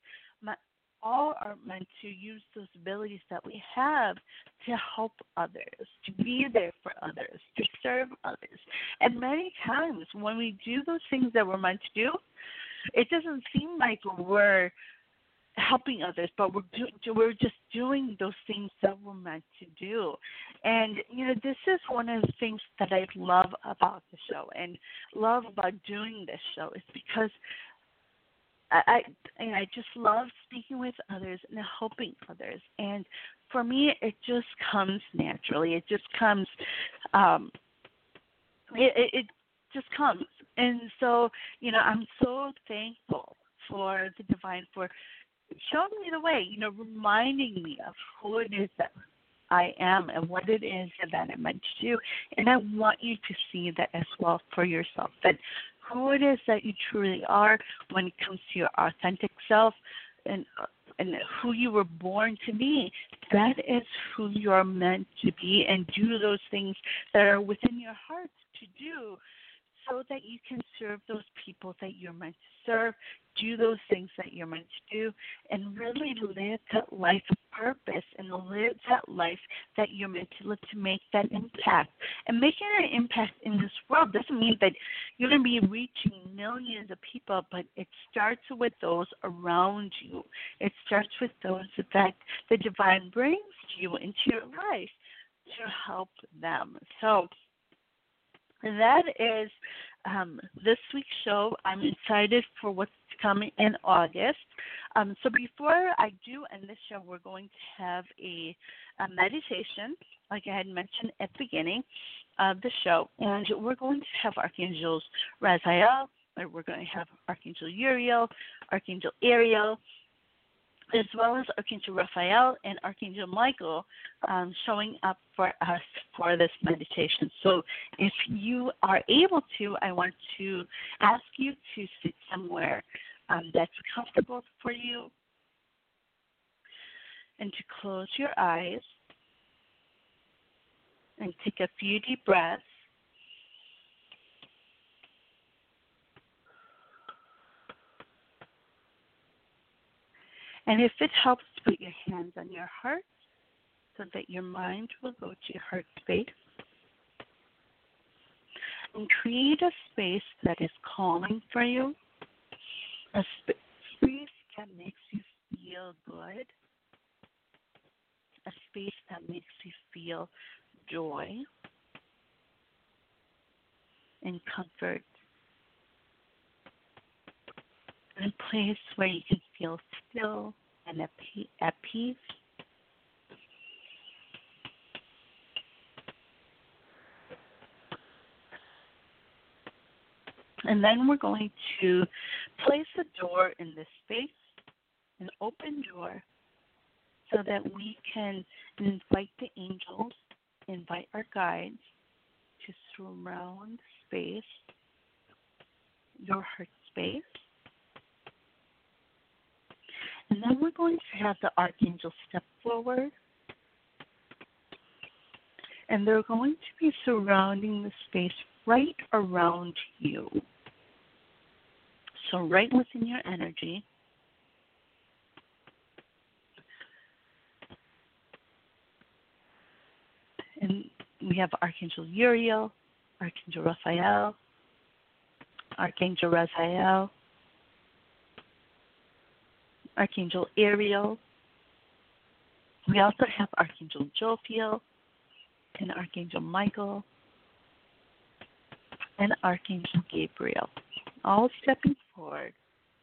All are meant to use those abilities that we have to help others, to be there for others, to serve others. And many times when we do those things that we're meant to do, it doesn't seem like we're helping others, but we're do, we're just doing those things that we're meant to do. And you know, this is one of the things that I love about the show and love about doing this show is because I, I I just love speaking with others and helping others, and for me, it just comes naturally. It just comes, um, it, it it just comes, and so you know, I'm so thankful for the divine for showing me the way. You know, reminding me of who it is that I am and what it is that I'm meant to do, and I want you to see that as well for yourself. That who it is that you truly are when it comes to your authentic self and and who you were born to be. That is who you are meant to be, and do those things that are within your heart to do so that you can serve those people that you're meant to serve, do those things that you're meant to do, and really live that life of purpose and live that life that you're meant to live to make that impact. And making an impact in this world doesn't mean that you're going to be reaching millions of people, but it starts with those around you. It starts with those that the divine brings to you into your life to help them. So that is um, this week's show. I'm excited for what's coming in August. Um, so before I do end the show, we're going to have a, a meditation, like I had mentioned at the beginning of the show. And we're going to have Archangels Raziel, we're going to have Archangel Uriel, Archangel Ariel, as well as Archangel Raphael and Archangel Michael um, showing up for us for this meditation. So if you are able to, I want to ask you to sit somewhere um, that's comfortable for you and to close your eyes and take a few deep breaths. And if it helps, put your hands on your heart so that your mind will go to your heart space. And create a space that is calming for you, a sp- space that makes you feel good, a space that makes you feel joy, and comfort, in a place where you can feel still and at pe- at peace. And then we're going to place a door in this space, an open door, so that we can invite the angels, invite our guides to surround space, your heart space. And then we're going to have the archangel step forward. And they're going to be surrounding the space right around you. So right within your energy. And we have Archangel Uriel, Archangel Raphael, Archangel Raziel, Archangel Ariel. We also have Archangel Jophiel and Archangel Michael and Archangel Gabriel, all stepping forward.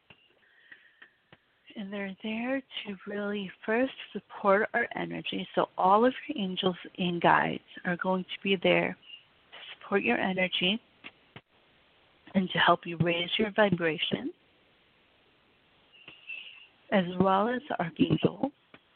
And they're there to really first support our energy. So all of your angels and guides are going to be there to support your energy and to help you raise your vibration, as well as the archangels.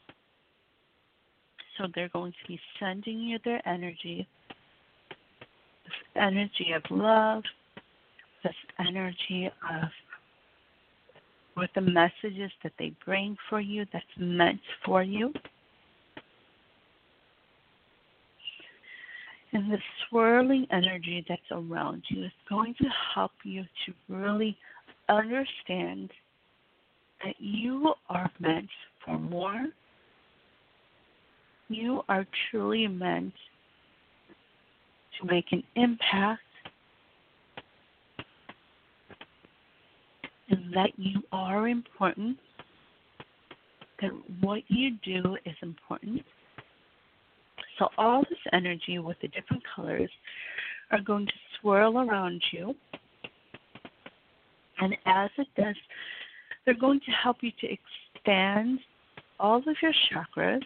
So they're going to be sending you their energy, this energy of love, this energy of with the messages that they bring for you that's meant for you. And the swirling energy that's around you is going to help you to really understand that you are meant for more. You are truly meant to make an impact, and that you are important, that what you do is important. So all this energy with the different colors are going to swirl around you, and as it does, they're going to help you to expand all of your chakras.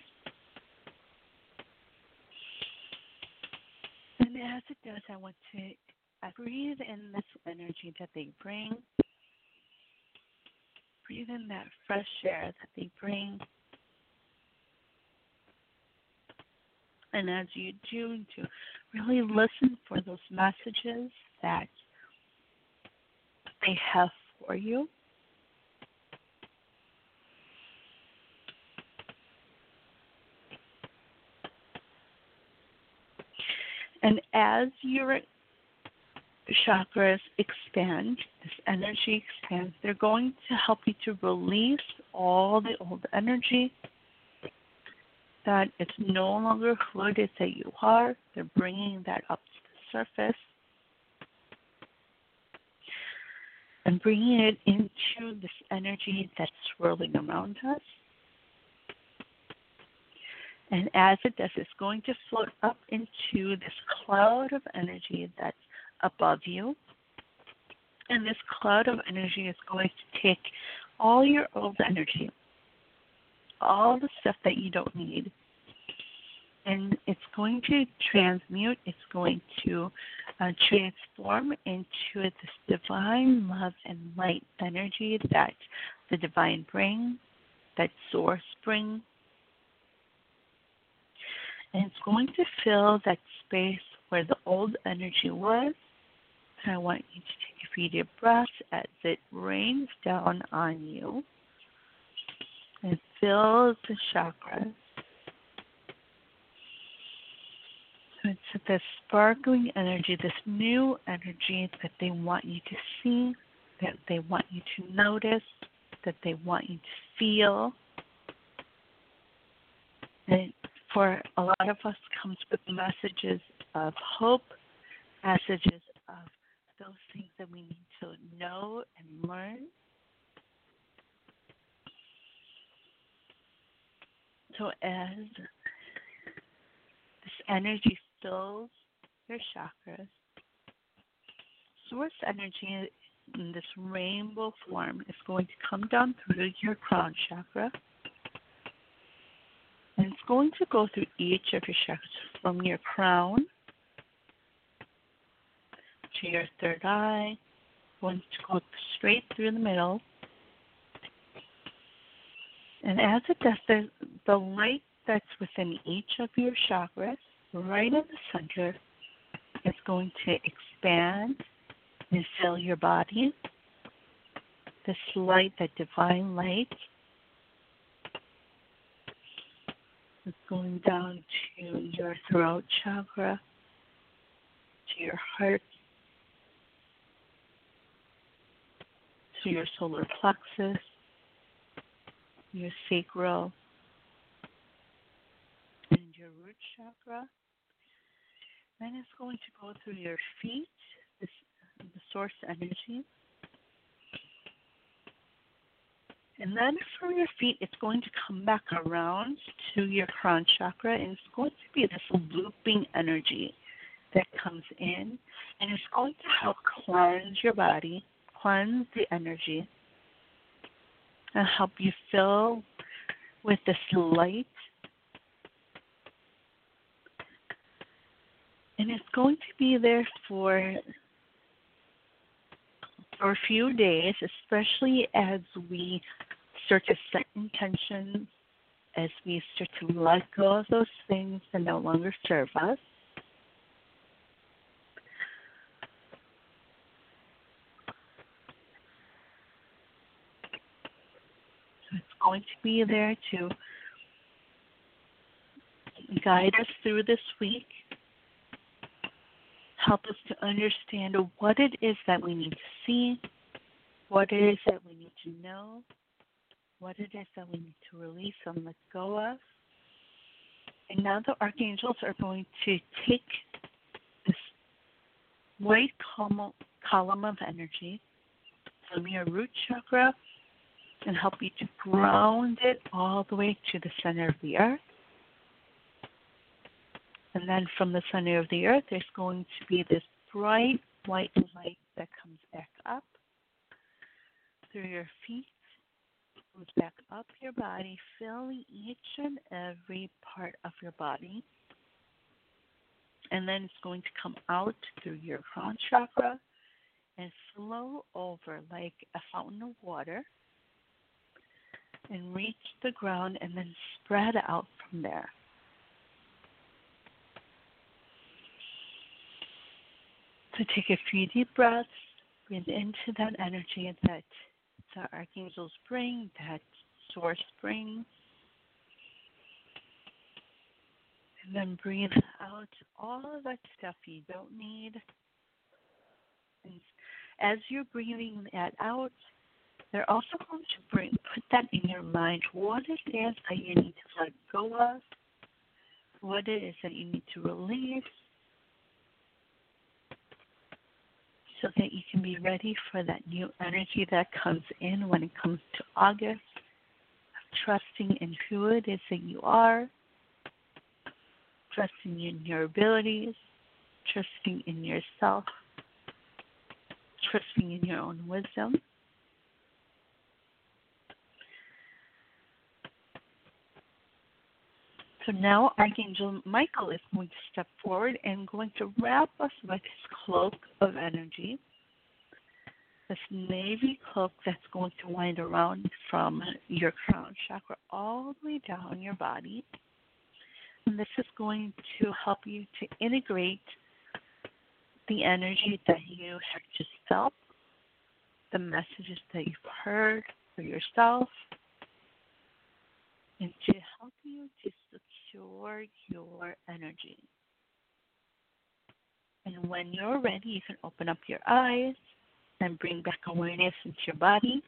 And as it does, I want to breathe in this energy that they bring. Breathe in that fresh air that they bring. And as you do, to really listen for those messages that they have for you. And as your chakras expand, this energy expands, they're going to help you to release all the old energy that it's no longer who it is that you are. They're bringing that up to the surface and bringing it into this energy that's swirling around us. And as it does, it's going to float up into this cloud of energy that's above you. And this cloud of energy is going to take all your old energy, all the stuff that you don't need, and it's going to transmute, it's going to uh, transform into this divine love and light energy that the divine brings, that source brings. And it's going to fill that space where the old energy was. And I want you to take a few deep breaths as it rains down on you and fills the chakras. So it's this sparkling energy, this new energy that they want you to see, that they want you to notice, that they want you to feel. And for a lot of us comes with messages of hope, messages of those things that we need to know and learn. So as this energy fills your chakras, source energy in this rainbow form is going to come down through your crown chakra. And it's going to go through each of your chakras from your crown to your third eye, going to go straight through the middle. And as it does, the, the light that's within each of your chakras, right in the center, is going to expand and fill your body. This light, that divine light, is going down to your throat chakra, to your heart, to your solar plexus, your sacral, and your root chakra. Then it's going to go through your feet, this, the source energy. And then from your feet, it's going to come back around to your crown chakra, and it's going to be this looping energy that comes in, and it's going to help cleanse your body, cleanse the energy, and help you fill with this light. And it's going to be there for, for a few days, especially as we start to set intentions, as we start to let go of those things that no longer serve us. So it's going to be there to guide us through this week, help us to understand what it is that we need to see, what it is that we need to know, what it is that we need to release and let go of. And now the archangels are going to take this white column, column of energy from your root chakra and help you to ground it all the way to the center of the earth. And then from the center of the earth, there's going to be this bright white light that comes back up through your feet, goes back up your body, filling each and every part of your body. And then it's going to come out through your crown chakra and flow over like a fountain of water and reach the ground and then spread out from there. So take a few deep breaths, breathe into that energy that the archangels bring, that source brings. And then breathe out all of that stuff you don't need. And as you're breathing that out, they're also going to bring, put that in your mind, what it is that you need to let go of, what it is that you need to release, so that you can be ready for that new energy that comes in when it comes to August, trusting in who it is that you are, trusting in your abilities, trusting in yourself, trusting in your own wisdom. So now Archangel Michael is going to step forward and going to wrap us with his cloak of energy, this navy cloak that's going to wind around from your crown chakra all the way down your body. And this is going to help you to integrate the energy that you have just felt, the messages that you've heard for yourself, and to help you to secure your energy. And when you're ready, you can open up your eyes and bring back awareness into your body.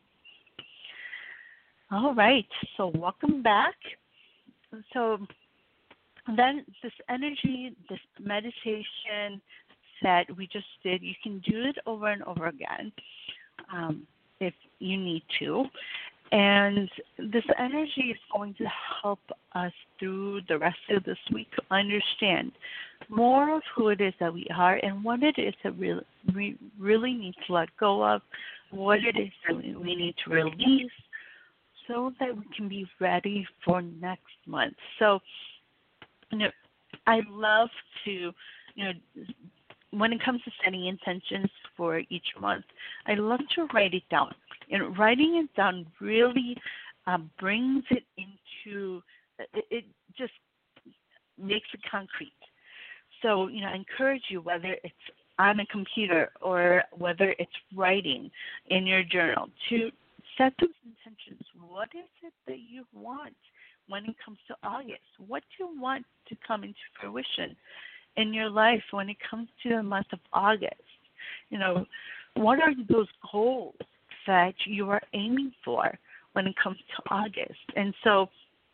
All right, so welcome back. So then this energy, this meditation that we just did, you can do it over and over again um, if you need to. And this energy is going to help us through the rest of this week to understand more of who it is that we are and what it is that we, we really need to let go of, what it is that we need to release so that we can be ready for next month. So, you know, I love to, you know, when it comes to setting intentions for each month, I love to write it down. And writing it down really um, brings it into, it, it just makes it concrete. So, you know, I encourage you, whether it's on a computer or whether it's writing in your journal, to set those intentions. What is it that you want when it comes to August? What do you want to come into fruition in your life when it comes to the month of August? You know, what are those goals that you are aiming for when it comes to August? And so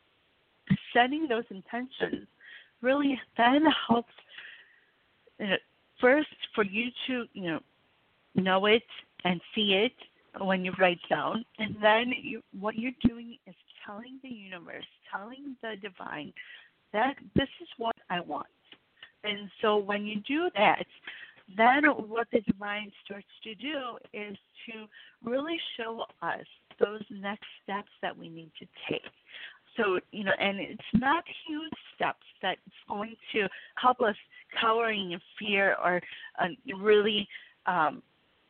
setting those intentions really then helps, you know, first for you to, you know, know it and see it when you write down, and then you, what you're doing is telling the universe, telling the divine that this is what I want. And so when you do that, then what the divine starts to do is to really show us those next steps that we need to take. So, you know, and it's not huge steps that's going to help us cowering in fear or uh, really um,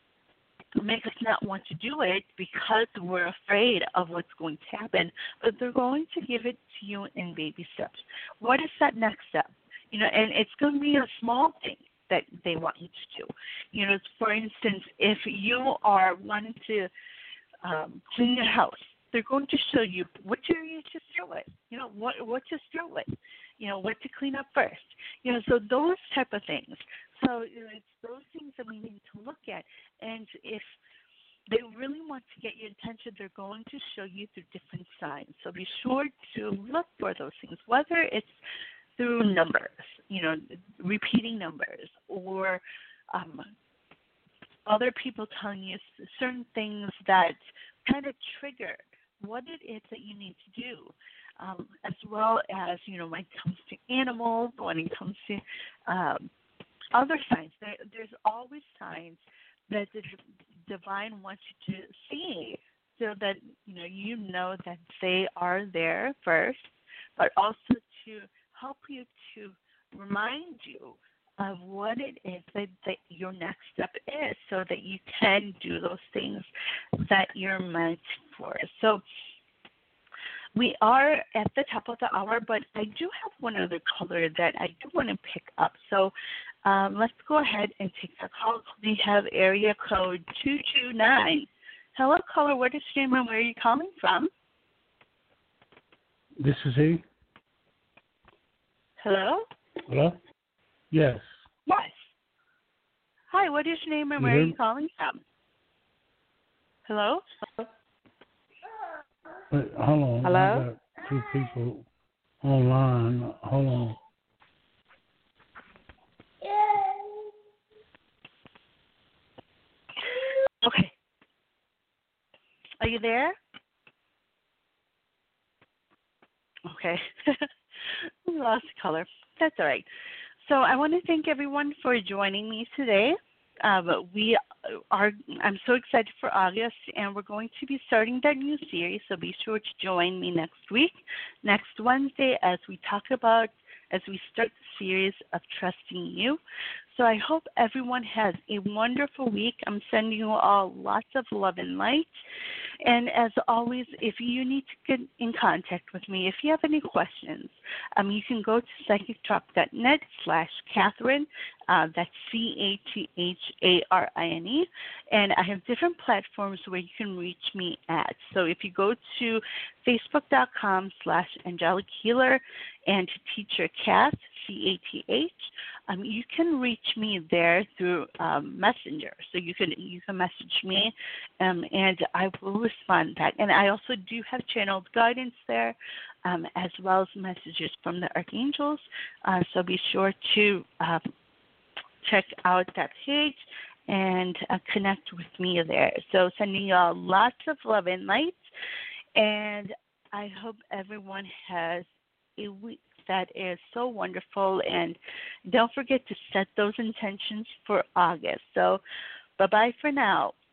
make us not want to do it because we're afraid of what's going to happen, but they're going to give it to you in baby steps. What is that next step? You know, and it's going to be a small thing that they want you to do. You know, for instance, if you are wanting to um, clean your house, they're going to show you which area to start with. You know, what what to start with. You know, what to clean up first. You know, so those type of things. So you know, it's those things that we need to look at. And if they really want to get your attention, they're going to show you through different signs. So be sure to look for those things, whether it's through numbers, you know, repeating numbers, or um, other people telling you certain things that kind of trigger what it is that you need to do, um, as well as, you know, when it comes to animals, when it comes to um, other signs. There, there's always signs that the divine wants you to see, so that, you know, you know that they are there first, but also to help you to remind you of what it is that, that your next step is, so that you can do those things that you're meant for. So we are at the top of the hour, but I do have one other caller that I do want to pick up. So um, let's go ahead and take the call. We have area code two two nine. Hello, caller. What is your name and where are you calling from? This is he. Hello? Hello? Yes. Yes. Hi, what is your name and You where hear are me? you calling from? Hello? Wait, hold on. Hello? I got two people online. Hold on. Okay. Are you there? Okay. We lost color. That's all right. So I want to thank everyone for joining me today. Um, we are. I'm so excited for August, and we're going to be starting that new series. So be sure to join me next week, next Wednesday, as we talk about as we start the series of Trusting You. So I hope everyone has a wonderful week. I'm sending you all lots of love and light. And as always, if you need to get in contact with me, if you have any questions, um, you can go to psychic talk dot net slash Catherine. Uh, that's C A T H A R I N E. And I have different platforms where you can reach me at. So if you go to facebook.com slash angelic healer and to Teacher Cat, C A T H, um, you can reach me there through um, Messenger. So you can you can message me, um, and I will respond back. And I also do have channeled guidance there, um, as well as messages from the archangels. Uh, so be sure to uh, check out that page and uh, connect with me there. So sending you all lots of love and light, and I hope everyone has a week, that is so wonderful. And don't forget to set those intentions for August. So bye-bye for now.